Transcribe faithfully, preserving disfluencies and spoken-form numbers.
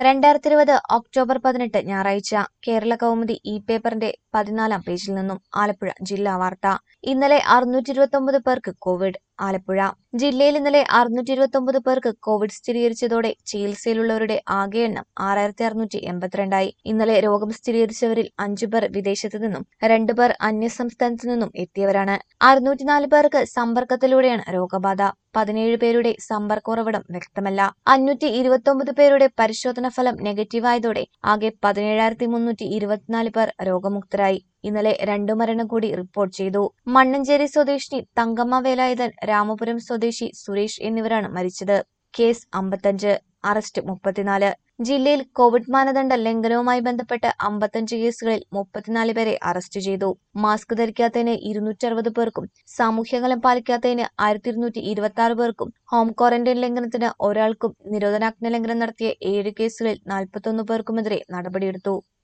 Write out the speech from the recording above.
രണ്ടായിരത്തി ഇരുപത് ഒക്ടോബർ പതിനെട്ട് ഞായറാഴ്ച കേരള കൗമുദി ഇ പേപ്പറിന്റെ പതിനാലാം പേജിൽ നിന്നും ആലപ്പുഴ ജില്ലാ വാർത്ത. ഇന്നലെ അറുന്നൂറ്റി ഇരുപത്തി ഒമ്പത് പേർക്ക് കോവിഡ്. ആലപ്പുഴ ജില്ലയിൽ ഇന്നലെ അറുന്നൂറ്റി ഇരുപത്തി ഒമ്പത് പേർക്ക് കോവിഡ് സ്ഥിരീകരിച്ചതോടെ ചികിത്സയിലുള്ളവരുടെ ആകെ എണ്ണം ആറായിരത്തി അറുന്നൂറ്റി എൺപത്തിരണ്ടായി. ഇന്നലെ രോഗം സ്ഥിരീകരിച്ചവരിൽ അഞ്ചു പേർ വിദേശത്തു നിന്നും രണ്ടു പേർ അന്യസംസ്ഥാനത്തു നിന്നും എത്തിയവരാണ്. അറുന്നൂറ്റിനാല് പേർക്ക് സമ്പർക്കത്തിലൂടെയാണ് രോഗബാധ. പതിനേഴ് പേരുടെ സമ്പർക്ക ഉറവിടം വ്യക്തമല്ല. അഞ്ഞൂറ്റി ഇരുപത്തി ഒമ്പത് പേരുടെ പരിശോധനാ ഫലം നെഗറ്റീവായതോടെ ആകെ പതിനേഴായിരത്തി മുന്നൂറ്റി ഇരുപത്തിനാല് പേർ രോഗമുക്തരായി. ഇന്നലെ രണ്ടു മരണം കൂടി റിപ്പോർട്ട് ചെയ്തു. മണ്ണഞ്ചേരി സ്വദേശിനി തങ്കമ്മ വേലായുധൻ, രാമപുരം സ്വദേശി സുരേഷ് എന്നിവരാണ് മരിച്ചത്. കേസ് അമ്പത്തഞ്ച്, അറസ്റ്റ് മുപ്പത്തിനാല്. ജില്ലയിൽ കോവിഡ് മാനദണ്ഡ ലംഘനവുമായി ബന്ധപ്പെട്ട് അമ്പത്തഞ്ച് കേസുകളിൽ മുപ്പത്തിനാല് പേരെ അറസ്റ്റ് ചെയ്തു. മാസ്ക് ധരിക്കാത്തതിന് ഇരുന്നൂറ്റി അറുപത് പേർക്കും സാമൂഹ്യകലം പാലിക്കാത്തതിന് ആയിരത്തി ഇരുന്നൂറ്റി ഇരുപത്തി ആറ് പേർക്കും ഹോം ക്വാറന്റൈൻ ലംഘനത്തിന് ഒരാൾക്കും നിരോധനാജ്ഞ ലംഘനം നടത്തിയ ഏഴ് കേസുകളിൽ നാൽപ്പത്തൊന്ന് പേർക്കുമെതിരെ നടപടിയെടുത്തു.